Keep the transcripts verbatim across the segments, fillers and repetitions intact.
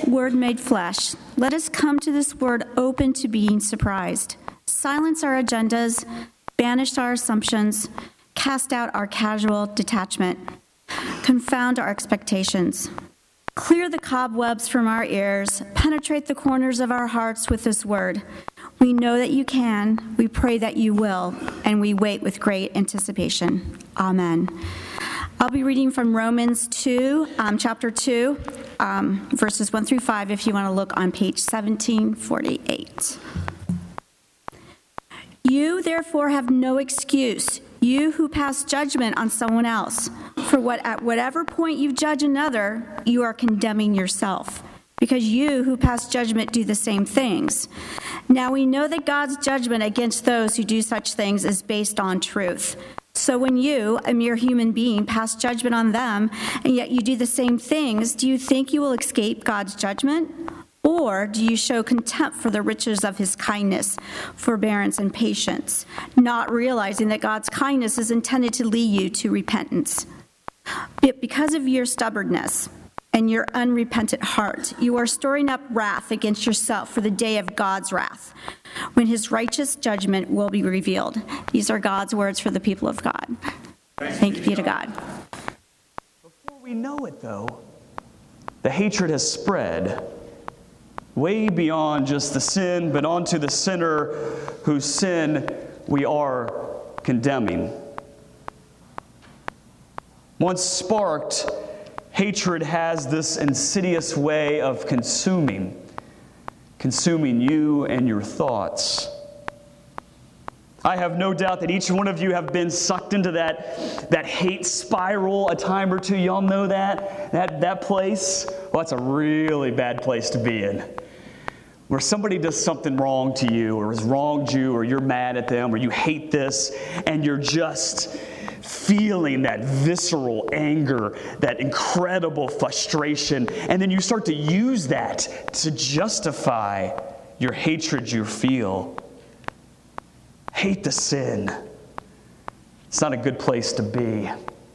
Word made flesh. Let us come to this word open to being surprised. Silence our agendas, banish our assumptions, cast out our casual detachment, confound our expectations. Clear the cobwebs from our ears, penetrate the corners of our hearts with this word. We know that you can, we pray that you will, and we wait with great anticipation. Amen. I'll be reading from Romans two, um, chapter two, um, verses one through five, if you want to look on page seventeen forty-eight. You, therefore, have no excuse, you who pass judgment on someone else. For what at whatever point you judge another, you are condemning yourself, because you who pass judgment do the same things. Now we know that God's judgment against those who do such things is based on truth. So when you, a mere human being, pass judgment on them, and yet you do the same things, do you think you will escape God's judgment? Or do you show contempt for the riches of his kindness, forbearance, and patience, not realizing that God's kindness is intended to lead you to repentance? Yet because of your stubbornness and your unrepentant heart, you are storing up wrath against yourself for the day of God's wrath, when his righteous judgment will be revealed. These are God's words for the people of God. Thank you be to God. Before we know it, though, the hatred has spread way beyond just the sin, but onto the sinner whose sin we are condemning. Once sparked, hatred has this insidious way of consuming, consuming you and your thoughts. I have no doubt that each one of you have been sucked into that, that hate spiral a time or two. Y'all know that? That, that place? Well, that's a really bad place to be in. Where somebody does something wrong to you, or has wronged you, or you're mad at them, or you hate this, and you're just feeling that visceral anger, that incredible frustration, and then you start to use that to justify your hatred you feel. Hate the sin. It's not a good place to be.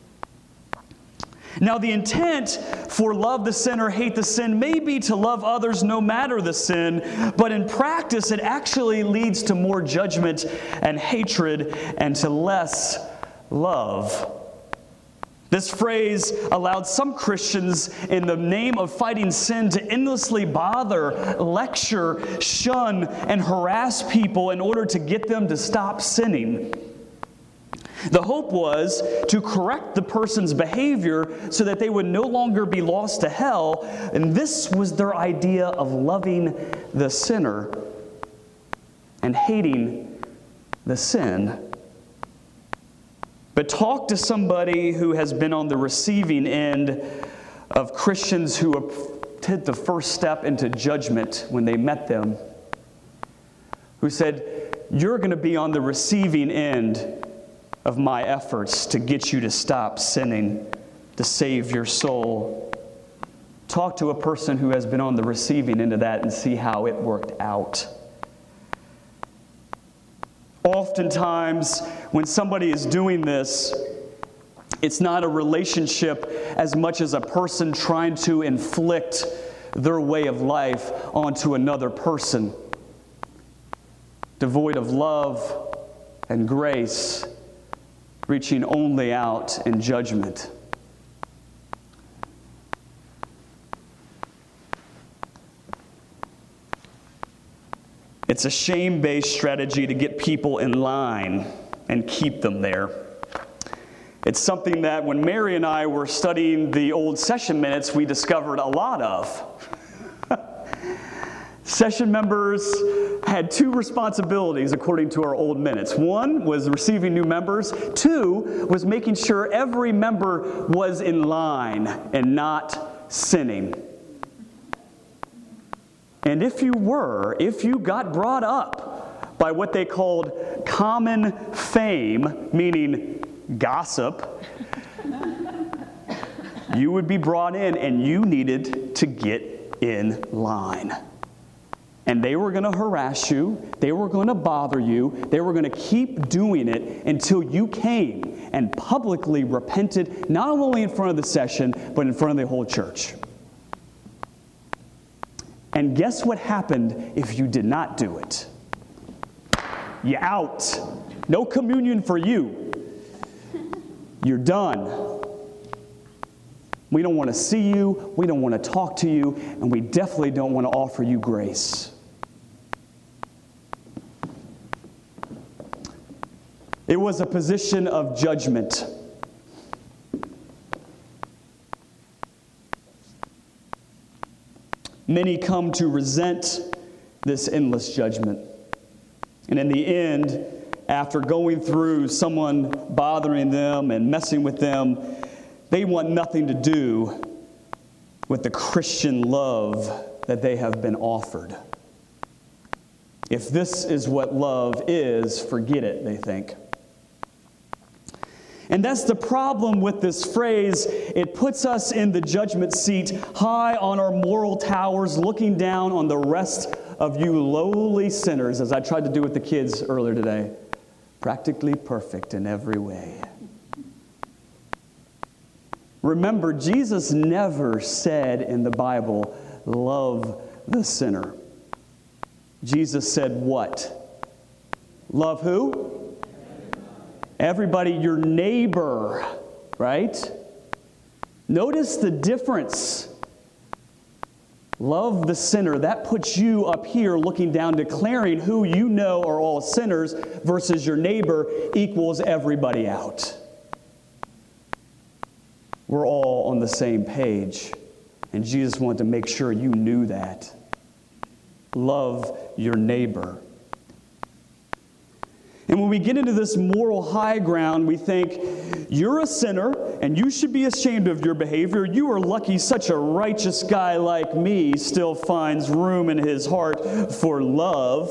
Now, the intent for love the sin or hate the sin may be to love others no matter the sin, but in practice it actually leads to more judgment and hatred and to less love. This phrase allowed some Christians, in the name of fighting sin, to endlessly bother, lecture, shun, and harass people in order to get them to stop sinning. The hope was to correct the person's behavior so that they would no longer be lost to hell, and this was their idea of loving the sinner and hating the sin. But talk to somebody who has been on the receiving end of Christians who took the first step into judgment when they met them, who said, "You're going to be on the receiving end of my efforts to get you to stop sinning, to save your soul." Talk to a person who has been on the receiving end of that and see how it worked out. Oftentimes, when somebody is doing this, it's not a relationship as much as a person trying to inflict their way of life onto another person, devoid of love and grace, reaching only out in judgment. It's a shame-based strategy to get people in line and keep them there. It's something that when Mary and I were studying the old session minutes, we discovered a lot of. Session members had two responsibilities according to our old minutes. One was receiving new members. Two was making sure every member was in line and not sinning. And if you were, if you got brought up by what they called common fame, meaning gossip, you would be brought in and you needed to get in line. And they were going to harass you, they were going to bother you, they were going to keep doing it until you came and publicly repented, not only in front of the session, but in front of the whole church. And guess what happened if you did not do it? You out. No communion for you. You're done. We don't want to see you. We don't want to talk to you. And we definitely don't want to offer you grace. It was a position of judgment. Many come to resent this endless judgment. And in the end, after going through someone bothering them and messing with them, they want nothing to do with the Christian love that they have been offered. If this is what love is, forget it, they think. And that's the problem with this phrase. It puts us in the judgment seat, high on our moral towers, looking down on the rest of you lowly sinners, as I tried to do with the kids earlier today. Practically perfect in every way. Remember, Jesus never said in the Bible, love the sinner. Jesus said what? Love who? Everybody, your neighbor, right? Notice the difference. Love the sinner. That puts you up here looking down, declaring who you know are all sinners versus your neighbor equals everybody out. We're all on the same page. And Jesus wanted to make sure you knew that. Love your neighbor. And when we get into this moral high ground, we think, you're a sinner, and you should be ashamed of your behavior. You are lucky such a righteous guy like me still finds room in his heart for love.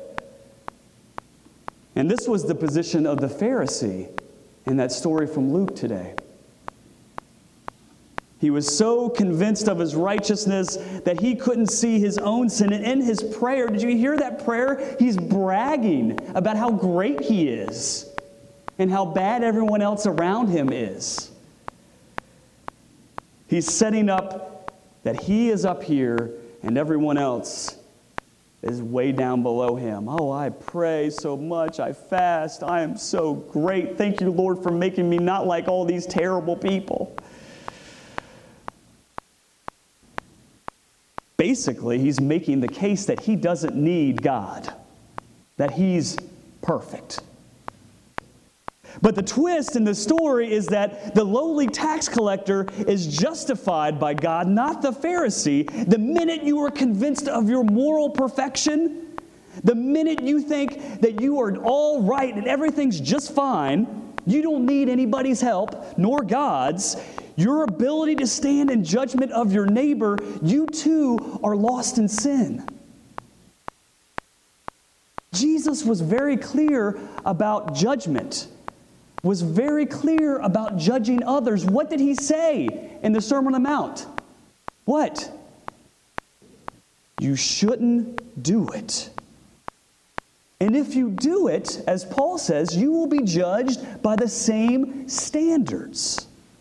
And this was the position of the Pharisee in that story from Luke today. He was so convinced of his righteousness that he couldn't see his own sin. And in his prayer, did you hear that prayer? He's bragging about how great he is and how bad everyone else around him is. He's setting up that he is up here and everyone else is way down below him. Oh, I pray so much. I fast. I am so great. Thank you, Lord, for making me not like all these terrible people. Basically, he's making the case that he doesn't need God, that he's perfect. But the twist in the story is that the lowly tax collector is justified by God, not the Pharisee. The minute you are convinced of your moral perfection, the minute you think that you are all right and everything's just fine, you don't need anybody's help, nor God's, your ability to stand in judgment of your neighbor, you too are lost in sin. Jesus was very clear about judgment, was very clear about judging others. What did he say in the Sermon on the Mount? What? You shouldn't do it. And if you do it, as Paul says, you will be judged by the same standards.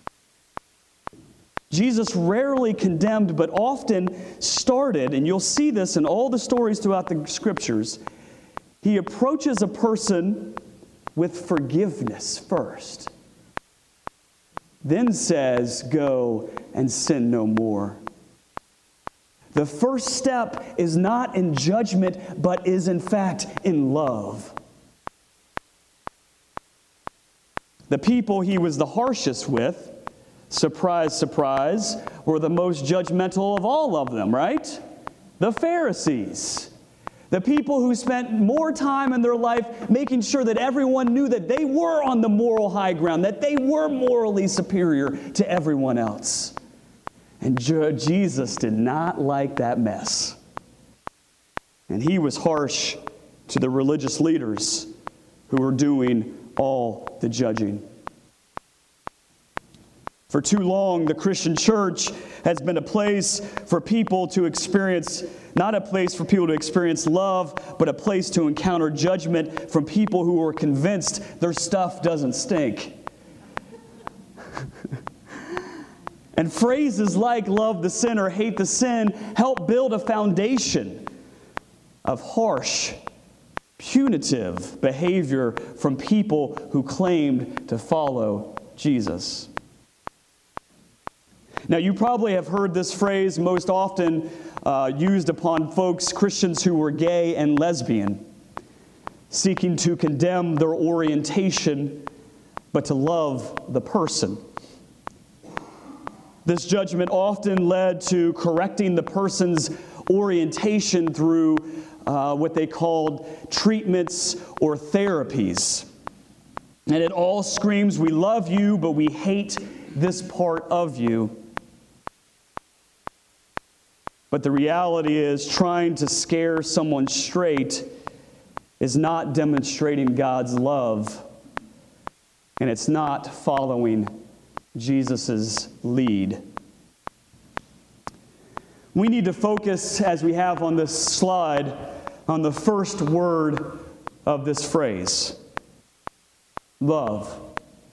Jesus rarely condemned, but often started, and you'll see this in all the stories throughout the Scriptures, he approaches a person with forgiveness first, then says, go and sin no more. The first step is not in judgment, but is in fact in love. The people he was the harshest with, surprise, surprise, were the most judgmental of all of them, right? The Pharisees. The people who spent more time in their life making sure that everyone knew that they were on the moral high ground, that they were morally superior to everyone else. And Jesus did not like that mess. And he was harsh to the religious leaders who were doing all the judging. For too long, the Christian church has been a place for people to experience, not a place for people to experience love, but a place to encounter judgment from people who are convinced their stuff doesn't stink. And phrases like love the sin or hate the sin help build a foundation of harsh, punitive behavior from people who claimed to follow Jesus. Now, you probably have heard this phrase most often uh, used upon folks, Christians who were gay and lesbian, seeking to condemn their orientation, but to love the person. This judgment often led to correcting the person's orientation through uh, what they called treatments or therapies. And it all screams, we love you, but we hate this part of you. But the reality is, trying to scare someone straight is not demonstrating God's love, and it's not following Jesus' lead. We need to focus, as we have on this slide, on the first word of this phrase: love.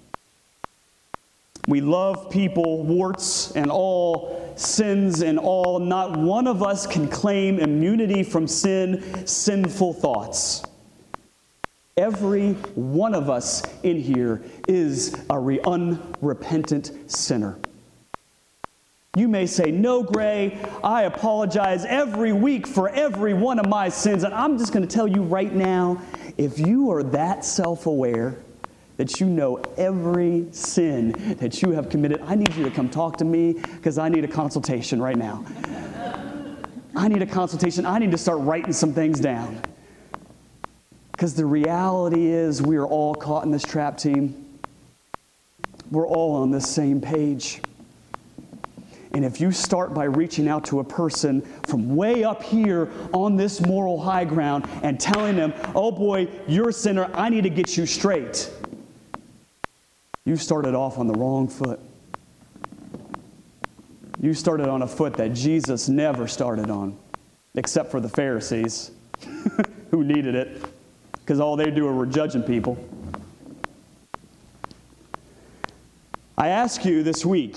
We love people, warts and all, sins and all. Not one of us can claim immunity from sin, sinful thoughts. Every one of us in here is a re- unrepentant sinner. You may say, no, Gray, I apologize every week for every one of my sins. And I'm just going to tell you right now, if you are that self-aware that you know every sin that you have committed, I need you to come talk to me because I need a consultation right now. I need a consultation. I need to start writing some things down. Because the reality is we are all caught in this trap, team. We're all on this same page. And if you start by reaching out to a person from way up here on this moral high ground and telling them, oh boy, you're a sinner, I need to get you straight, you started off on the wrong foot. You started on a foot that Jesus never started on, except for the Pharisees who needed it, because all they do were judging people. I ask you this week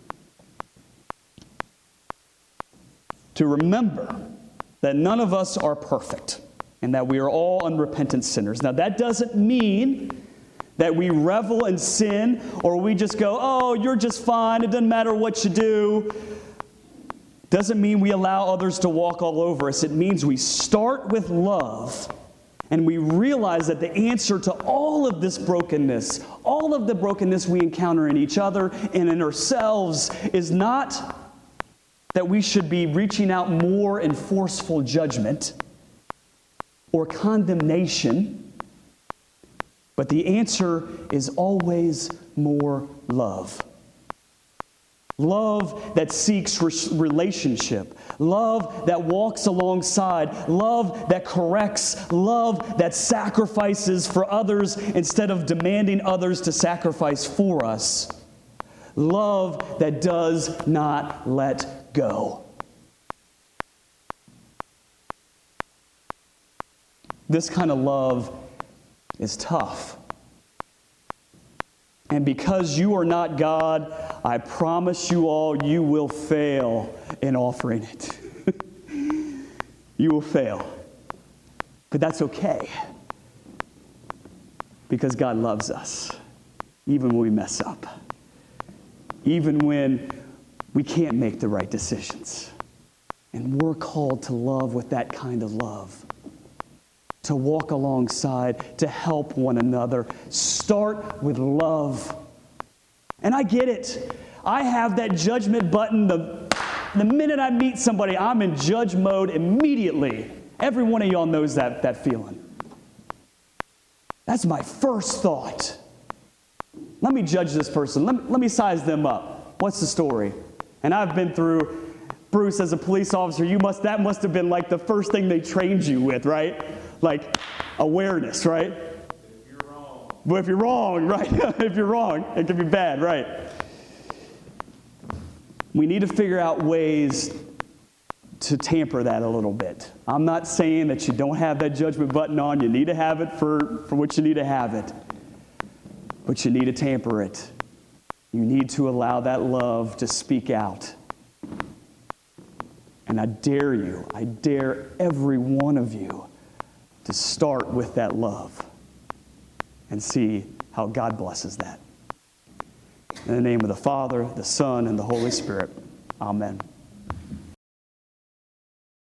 to remember that none of us are perfect and that we are all unrepentant sinners. Now, that doesn't mean that we revel in sin or we just go, oh, you're just fine, it doesn't matter what you do. Doesn't mean we allow others to walk all over us. It means we start with love and we realize that the answer to all of this brokenness, all of the brokenness we encounter in each other and in ourselves, is not that we should be reaching out more in forceful judgment or condemnation, but the answer is always more love. Love that seeks relationship. Love that walks alongside. Love that corrects. Love that sacrifices for others instead of demanding others to sacrifice for us. Love that does not let go. This kind of love is tough. And because you are not God, I promise you all, you will fail in offering it. You will fail. But that's okay. Because God loves us, even when we mess up. Even when we can't make the right decisions. And we're called to love with that kind of love. To walk alongside, to help one another. Start with love. And I get it. I have that judgment button. The, the minute I meet somebody, I'm in judge mode immediately. Every one of y'all knows that, that feeling. That's my first thought. Let me judge this person. Let me, let me size them up. What's the story? And I've been through, Bruce, as a police officer, you must that must have been like the first thing they trained you with, right? Like awareness, right? If you're wrong. Well, if you're wrong, right? If you're wrong, it can be bad, right? We need to figure out ways to tamper that a little bit. I'm not saying that you don't have that judgment button on. You need to have it for, for what you need to have it. But you need to tamper it. You need to allow that love to speak out. And I dare you, I dare every one of you to start with that love and see how God blesses that. In the name of the Father, the Son, and the Holy Spirit, amen.